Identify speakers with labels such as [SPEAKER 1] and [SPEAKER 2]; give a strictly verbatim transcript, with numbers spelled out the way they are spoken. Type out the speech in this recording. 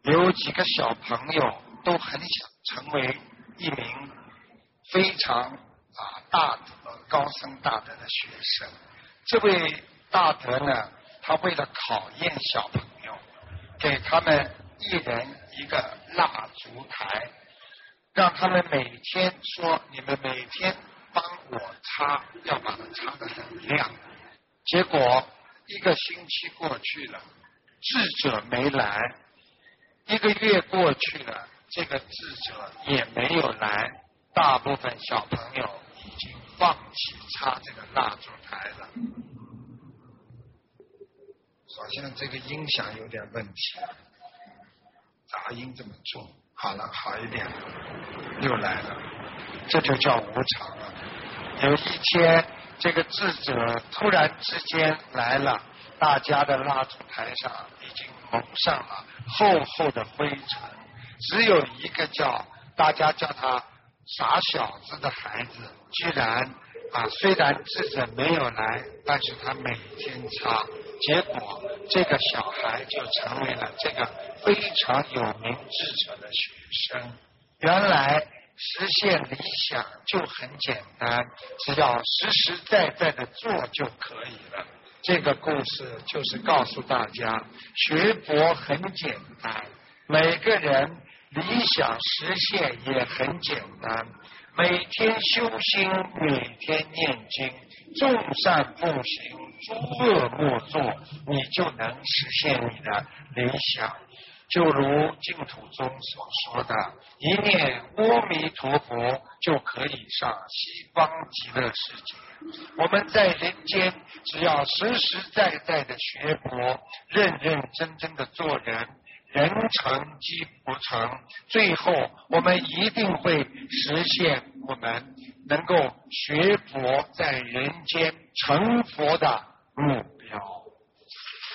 [SPEAKER 1] 有几个小朋友都很想成为一名非常啊大德、高僧大德的学生。这位大德呢，他为了考验小朋友，给他们一人一个蜡烛台，让他们每天说，你们每天帮我擦，要把它擦得很亮。结果一个星期过去了，智者没来，一个月过去了，这个智者也没有来，大部分小朋友已经放弃擦这个蜡烛台了。好像这个音响有点问题，杂音这么重。好了，好一点了，又来了，这就叫无常了。有一天，这个智者突然之间来了，大家的蜡烛台上已经蒙上了厚厚的灰尘，只有一个叫大家叫他傻小子的孩子，居然啊，虽然智者没有来，但是他每天擦，结果这个小孩就成为了这个非常有名智者的学生。原来实现理想就很简单，只要实实在在的做就可以了。这个故事就是告诉大家，学佛很简单，每个人理想实现也很简单。每天修心，每天念经，众善奉行，诸恶莫作，你就能实现你的理想。就如净土宗所说的，一念阿弥陀佛就可以上西方极乐世界。我们在人间只要实实在在的学佛，认认真真的做人，人成即不成，最后我们一定会实现我们能够学佛在人间成佛的目标。